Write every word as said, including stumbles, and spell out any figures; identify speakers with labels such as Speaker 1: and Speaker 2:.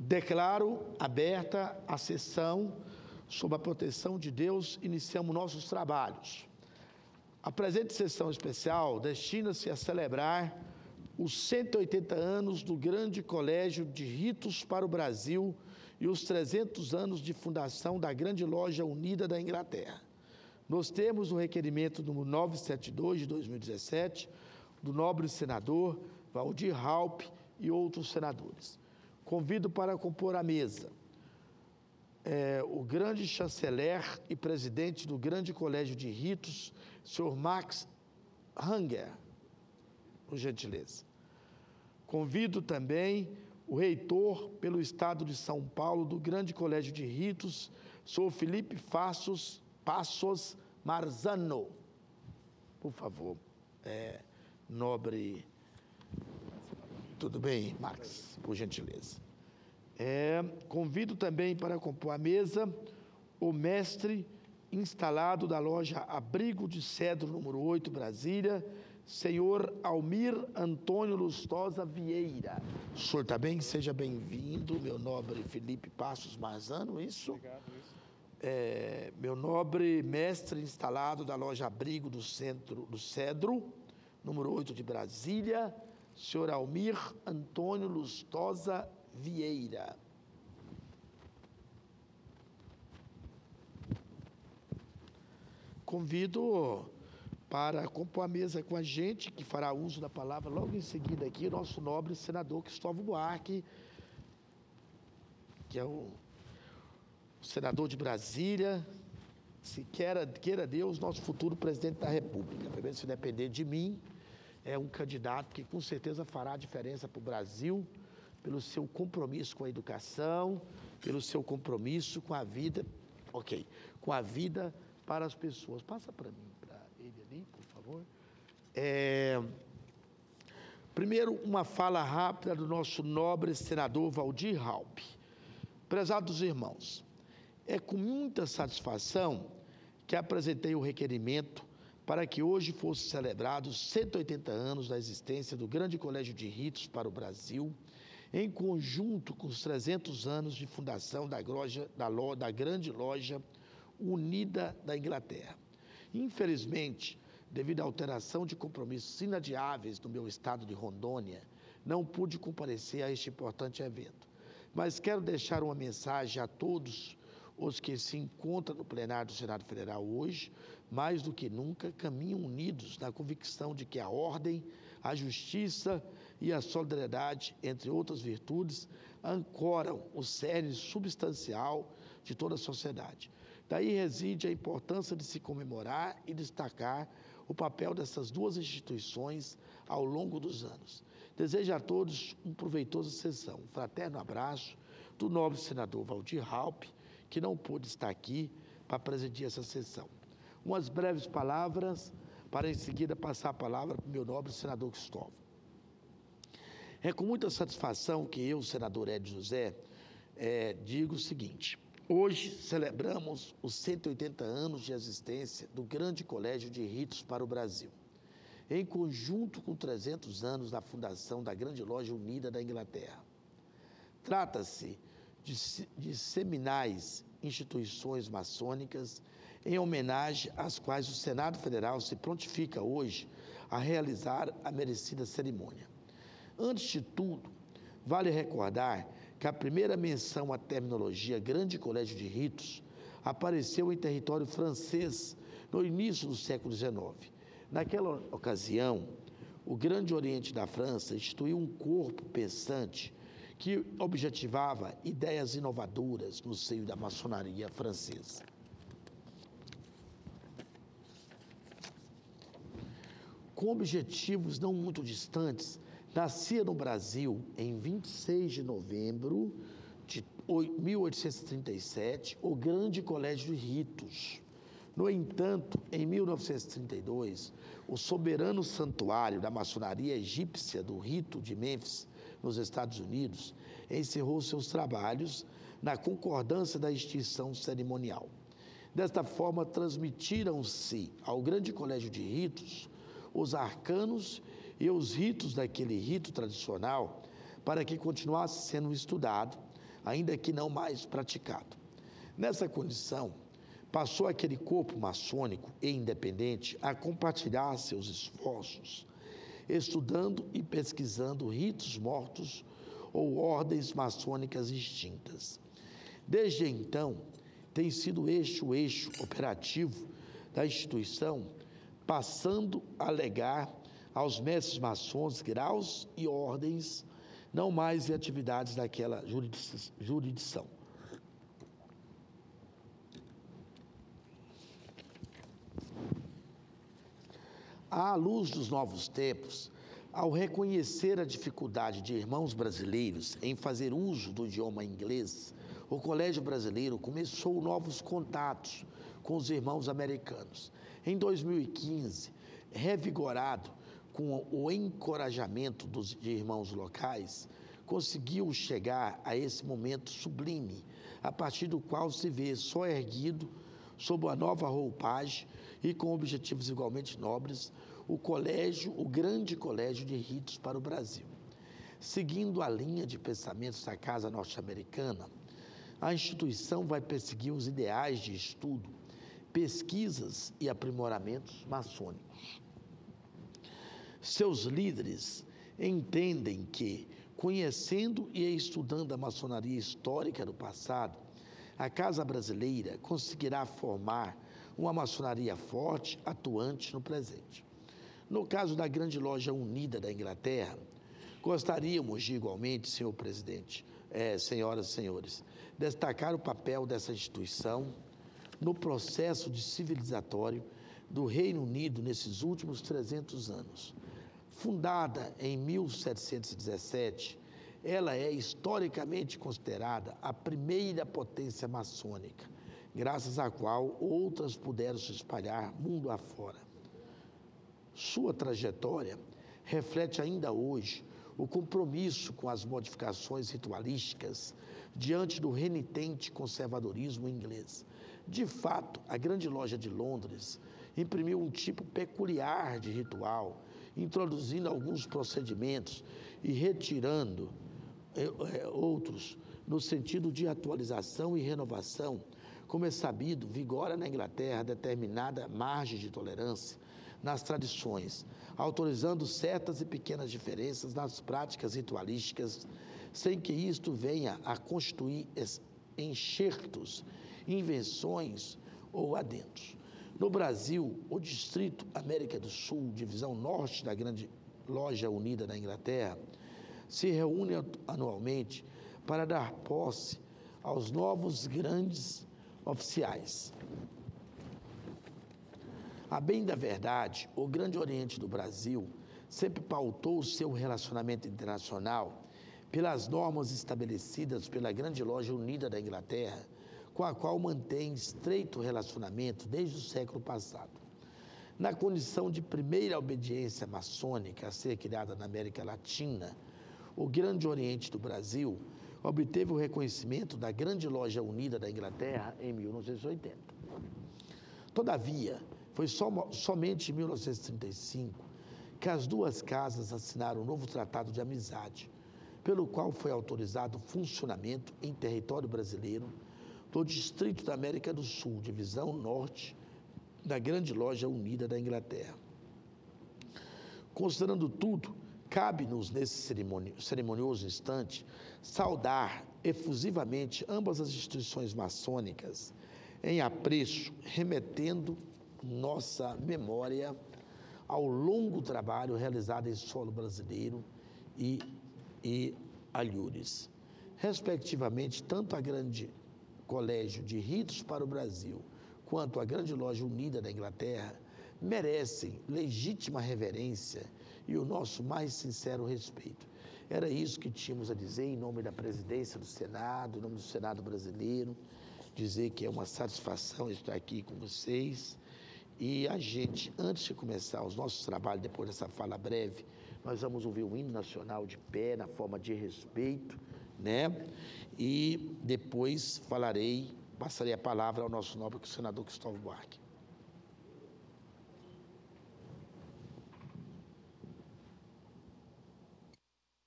Speaker 1: Declaro aberta a sessão sob a proteção de Deus. Iniciamos nossos trabalhos. A presente sessão especial destina-se a celebrar os cento e oitenta anos do Grande Colégio de Ritos para o Brasil e os trezentos anos de fundação da Grande Loja Unida da Inglaterra. Nos termos do requerimento número novecentos e setenta e dois de dois mil e dezessete, do nobre senador Valdir Raupp e outros senadores. Convido para compor a mesa é, o grande chanceler e presidente do Grande Colégio de Ritos, senhor Max Hanger, por gentileza. Convido também o reitor pelo Estado de São Paulo do Grande Colégio de Ritos, senhor Felipe Passos, Passos Marzano. Por favor, é, nobre... Tudo bem, Max, por gentileza. É, convido também para compor a mesa o mestre instalado da loja Abrigo de Cedro, número oito, Brasília, senhor Almir Antônio Lustosa Vieira. O senhor está bem? Seja bem-vindo, meu nobre Felipe Passos Marzano, isso?
Speaker 2: Obrigado, isso.
Speaker 1: É, meu nobre mestre instalado da loja Abrigo do, Centro, do Cedro, número oito de Brasília, senhor Almir Antônio Lustosa Vieira. Convido para compor a mesa com a gente, que fará uso da palavra logo em seguida aqui, o nosso nobre senador Cristóvão Buarque, que é o senador de Brasília, se queira, queira Deus, nosso futuro presidente da República. Pelo menos se depender de mim, é um candidato que com certeza fará a diferença para o Brasil, pelo seu compromisso com a educação, pelo seu compromisso com a vida, ok, com a vida para as pessoas. Passa para mim, para ele ali, por favor. É, primeiro, uma fala rápida do nosso nobre senador Valdir Raupp. Prezados irmãos, é com muita satisfação que apresentei o requerimento para que hoje fosse celebrados cento e oitenta anos da existência do Grande Colégio de Ritos para o Brasil, em conjunto com os trezentos anos de fundação da, loja, da, lo, da Grande Loja Unida da Inglaterra. Infelizmente, devido à alteração de compromissos inadiáveis no meu estado de Rondônia, não pude comparecer a este importante evento. Mas quero deixar uma mensagem a todos os que se encontram no plenário do Senado Federal hoje, mais do que nunca, caminham unidos na convicção de que a ordem, a justiça e a solidariedade, entre outras virtudes, ancoram o cerne substancial de toda a sociedade. Daí reside a importância de se comemorar e destacar o papel dessas duas instituições ao longo dos anos. Desejo a todos uma proveitosa sessão. Um fraterno abraço do nobre senador Valdir Raupp, que não pôde estar aqui para presidir essa sessão. Umas breves palavras para em seguida passar a palavra para o meu nobre senador Cristóvão. É com muita satisfação que eu, senador Hélio José, é, digo o seguinte: hoje celebramos os cento e oitenta anos de existência do Grande Colégio de Ritos para o Brasil, em conjunto com trezentos anos da fundação da Grande Loja Unida da Inglaterra. Trata-se de, de seminais instituições maçônicas em homenagem às quais o Senado Federal se prontifica hoje a realizar a merecida cerimônia. Antes de tudo, vale recordar que a primeira menção à terminologia Grande Colégio de Ritos apareceu em território francês no início do século dezenove. Naquela ocasião, o Grande Oriente da França instituiu um corpo pensante que objetivava ideias inovadoras no seio da maçonaria francesa. Com objetivos não muito distantes, nascia no Brasil, em vinte e seis de novembro de mil oitocentos e trinta e sete, o Grande Colégio de Ritos. No entanto, em mil novecentos e trinta e dois, o soberano santuário da maçonaria egípcia do Rito de Mênfis, nos Estados Unidos, encerrou seus trabalhos na concordância da extinção cerimonial. Desta forma, transmitiram-se ao Grande Colégio de Ritos os arcanos e os ritos daquele rito tradicional para que continuasse sendo estudado, ainda que não mais praticado. Nessa condição, passou aquele corpo maçônico e independente a compartilhar seus esforços, estudando e pesquisando ritos mortos ou ordens maçônicas extintas. Desde então, tem sido este o eixo operativo da instituição, passando a legar aos mestres maçons graus e ordens, não mais em atividades daquela jurisdição. À luz dos novos tempos, ao reconhecer a dificuldade de irmãos brasileiros em fazer uso do idioma inglês, o Colégio Brasileiro começou novos contatos com os irmãos americanos. Em dois mil e quinze, revigorado com o encorajamento dos de irmãos locais, conseguiu chegar a esse momento sublime, a partir do qual se vê só erguido, sob uma nova roupagem e com objetivos igualmente nobres, o colégio, o grande colégio de ritos para o Brasil. Seguindo a linha de pensamentos da Casa Norte-Americana, a instituição vai perseguir os ideais de estudo, pesquisas e aprimoramentos maçônicos. Seus líderes entendem que, conhecendo e estudando a maçonaria histórica do passado, a Casa Brasileira conseguirá formar uma maçonaria forte, atuante no presente. No caso da Grande Loja Unida da Inglaterra, gostaríamos de, igualmente, senhor presidente, é, senhoras e senhores, destacar o papel dessa instituição no processo de civilizatório do Reino Unido nesses últimos trezentos anos. Fundada em mil setecentos e dezessete, ela é historicamente considerada a primeira potência maçônica, graças à qual outras puderam se espalhar mundo afora. Sua trajetória reflete ainda hoje o compromisso com as modificações ritualísticas diante do renitente conservadorismo inglês. De fato, a Grande Loja de Londres imprimiu um tipo peculiar de ritual, introduzindo alguns procedimentos e retirando é, outros, no sentido de atualização e renovação. Como é sabido, vigora na Inglaterra determinada margem de tolerância nas tradições, autorizando certas e pequenas diferenças nas práticas ritualísticas, sem que isto venha a constituir enxertos, invenções ou adendos. No Brasil, o Distrito América do Sul, divisão norte da Grande Loja Unida da Inglaterra, se reúne anualmente para dar posse aos novos grandes oficiais. A bem da verdade, o Grande Oriente do Brasil sempre pautou o seu relacionamento internacional pelas normas estabelecidas pela Grande Loja Unida da Inglaterra, com a qual mantém estreito relacionamento desde o século passado. Na condição de primeira obediência maçônica a ser criada na América Latina, o Grande Oriente do Brasil obteve o reconhecimento da Grande Loja Unida da Inglaterra em mil novecentos e oitenta. Todavia, foi som, somente em mil novecentos e trinta e cinco que as duas casas assinaram um novo tratado de amizade, pelo qual foi autorizado o funcionamento em território brasileiro do Distrito da América do Sul, divisão norte da Grande Loja Unida da Inglaterra. Considerando tudo, cabe-nos, nesse cerimonioso instante, saudar efusivamente ambas as instituições maçônicas em apreço, remetendo nossa memória ao longo trabalho realizado em solo brasileiro e, e alhures. Respectivamente, tanto a Grande Colégio de Ritos para o Brasil quanto a Grande Loja Unida da Inglaterra merecem legítima reverência e o nosso mais sincero respeito. Era isso que tínhamos a dizer em nome da presidência do Senado, em nome do Senado brasileiro, dizer que é uma satisfação estar aqui com vocês. E a gente, antes de começar os nossos trabalhos, depois dessa fala breve, nós vamos ouvir o hino nacional de pé, na forma de respeito, né? E depois falarei, passarei a palavra ao nosso nobre senador Cristóvão Buarque.